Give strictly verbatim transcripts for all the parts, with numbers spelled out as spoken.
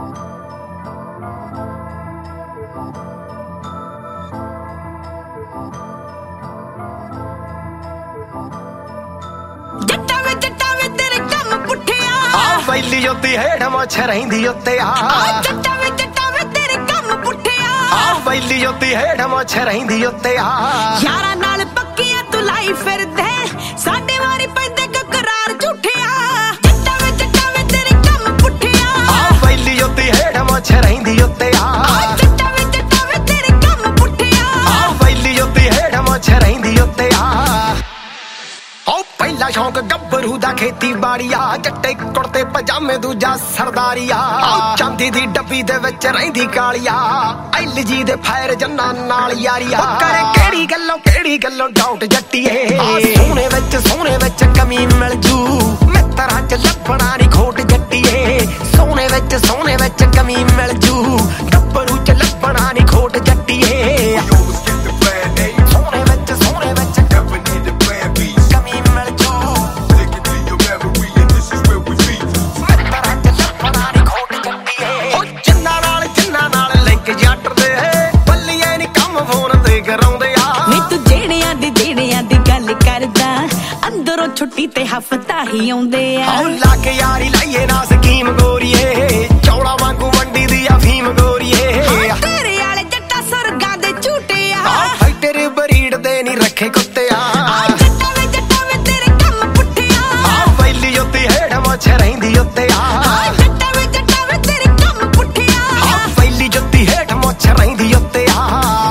ਪਹਿਲੀ ਜੋਤੀ ਹੇਠ ਮੁੱਛ ਰਹਿੰਦੀ ਉੱਤੇ ਆ ਜੱਟਾਂ ਵੇ ਜੱਟਾਂ ਵੇ ਤੇਰੇ ਕੰਮ ਪੁੱਠਿਆ ਆ ਪਹਿਲੀ ਜੋਤੀ ਹੇਠ ਮੁੱਛ ਰਹਿੰਦੀ ਉੱਤੇ ਆ ਯਾਰਾਂ ਨਾਲ ਪੱਕੀਆਂ ਤੂੰ ਲਾਈ ਫਿਰਦੇ ਸਾਡੇ ਵਾਰੀ ਪੈਂਦੇ ਕਕਰਾਰ ਝੂਠਿਆ ਜੱਟਾਂ ਵੇ ਜੱਟਾਂ ਵੇ ਤੇਰੇ ਕੰਮ ਪੁੱਠਿਆ ਆ ਪਹਿਲੀ ਜੋਤੀ ਹੇਠ ਮੁੱਛ ਰਹਿੰਦੀ ਉੱਤੇ ਆ ਜੱਟਾਂ ਵੇ ਜੱਟਾਂ ਵੇ ਤੇਰੇ ਕੰਮ ਪੁੱਠਿਆ ਆ ਪਹਿਲੀ ਜੋਤੀ ਹੇਠ ਮੁੱਛ ਰਹਿੰਦੀ ਉੱਤੇ ਆ ਓ ਪਹਿਲਾ ਸ਼ੌਂਕ ਗੱਭਰੂ ਦਾ ਖੇਤੀਬਾੜੀ ਆ ਜੱਟੇ ਕੁੜਤੇ ਪਜਾਮੇ ਦੂਜਾ ਸਰਦਾਰੀਆ ਚਾਂਦੀ ਦੀ ਡੱਬੀ ਦੇ ਵਿੱਚ ਰਹਿੰਦੀ ਕਾਲੀਆ ਐਲ ਜੀ ਦੇ ਫਾਇਰ ਜੰਨਾਂ ਨਾਲ ਯਾਰੀਆ ਕਰੇ ਕਿਹੜੀ ਗੱਲੋਂ ਕਿਹੜੀ ਗੱਲੋਂ ਡਾਊਟ ਜੱਟੀਏ ਸੋਹਣੇ ਵਿੱਚ ਸੋਹਣੇ ਵਿੱਚ ਕਮੀ ਮਿਲ ਜੂ ਮਿੱਤਰਾਂ ਚ ਲੱਭਣਾ ਨਹੀਂ ਖੋਟ ਜੱਟੀਏ ਸੋਹਣੇ ਵਿੱਚ ਸੋਹਣੇ ਵਿੱਚ ਕਮੀ ਮਿਲ ਜੂ ਗੱਭਰੂ ਚ ਲੱਭਣਾ ਨਹੀਂ ਖੋਟ ਜੱਟੀਏ ਸੋਹਣੇ ਵਿੱਚ ਸੋਹਣੇ ਵਿੱਚ ਅੰਦਰੋਂ ਛੁੱਟੀ ਤੇ ਹਫਤਾ ਹੀ ਆਉਂਦੇ ਆ ਹੌ ਲਾ ਕੇ ਯਾਰੀ ਲਾਈਏ ਨਾ ਸਕੀਮ ਗੋਰੀਏ ਚੌੜਾ ਵਾਂਗੂ ਵੰਡੀ ਦੀ ਆ ਫੀਮ ਗੋਰੀਏ ਤੇਰੇ ਵਾਲੇ ਜੱਟਾ ਸਰਗਾਂ ਦੇ ਝੂਟੇ ਆ ਫਾਈਟਰ ਬਰੀਡ ਦੇ ਨਹੀਂ ਰੱਖੇ ਕੁੱਤੇ ਆ ਜੱਟਾਂ ਵੇ ਜੱਟਾਂ ਵੇ ਤੇਰੇ ਕੰਮ ਪੁੱਠਿਆ ਆ ਪਹਿਲੀ ਜੋਤੀ ਹੇਠ ਮੁੱਛ ਰਹਿੰਦੀ ਉੱਤੇ ਆ ਜੱਟਾਂ ਵੇ ਜੱਟਾਂ ਵੇ ਤੇਰੇ ਕੰਮ ਪੁੱਠਿਆ ਆ ਪਹਿਲੀ ਜੋਤੀ ਹੇਠ ਮੁੱਛ ਰਹਿੰਦੀ ਉੱਤੇ ਆ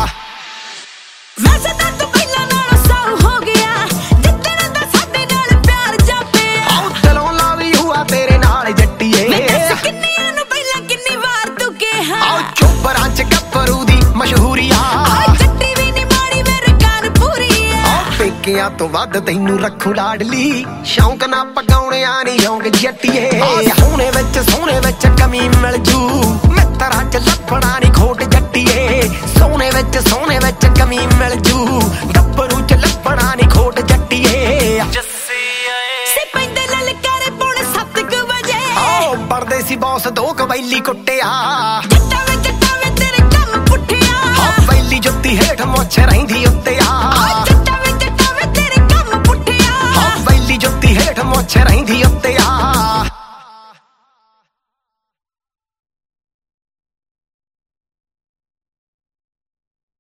ਵੈਸੇ ਤਾਂ ਤੂੰ ਪਹਿਲਾਂ ਨਾਲੋਂ ਸਾਊ ਹੋ ਗਿਆ ਜਿੱਦਣ ਦਾ ਸਾਡੇ ਨਾਲ ਪਿਆਰ ਜਾਪਿਆ ਆਉ ਦਿਲੋਂ ਲਾਵੀ ਹੁਆ ਤੇਰੇ ਨਾਲ ਜੱਟੀਏ ਮੈਂ ਦੱਸ ਕਿੰਨੀਆਂ ਨੂੰ ਪਹਿਲਾਂ ਕਿੰਨੀ ਵਾਰ ਤੂੰ ਕਿਹਾ ਆਉ ਚੋਬਰਾਂ ਚ ਗੱਭਰੂ ਦੀ ਮਸ਼ਹੂਰੀ ਆ ਜੱਟੀ ਵੀ ਨੀ ਮਾੜੀ ਮੇਰੇ ਕਾਨ ਪੂਰੀ ਆ ਪੇਕਿਆਂ ਤੋਂ ਵੱਧ ਤੈਨੂੰ ਰੱਖੂ ਲਾਡਲੀ ਸ਼ੌਂਕ ਨਾ ਪਗਾਉਣਿਆ ਨੀ ਸ਼ੌਂਕ ਜੱਟੀਏ ਸੋਹਣੇ ਵਿੱਚ ਸੋਹਣੇ ਵਿੱਚ ਕਮੀ ਮਿਲ ਜੂ ਮਿੱਤਰਾਂ ਚ ਲੱਭਣਾ ਨੀ ਖੋਟ ਜੱਟੀਏ ਸੋਹਣੇ ਵਿੱਚ ਸੋਹਣੇ ਵਿੱਚ ਕਮੀ ਮਿਲ ਜੂ ਗੱਭਰੂ ਚ ਲੱਭਣਾ ਨੀ ਖੋਟ ਜੱਟੀਏ ਸੇ ਪੈਂਦੇ ਲਲਕਾਰੇ ਪੌਣੇ ਸੱਤ ਕੁ ਵਜੇ ਆਓ ਪੜਦੇ ਸੀ ਬੌਸ ਦੋ ਕਬੈਲੀ ਕੁੱਟਿਆ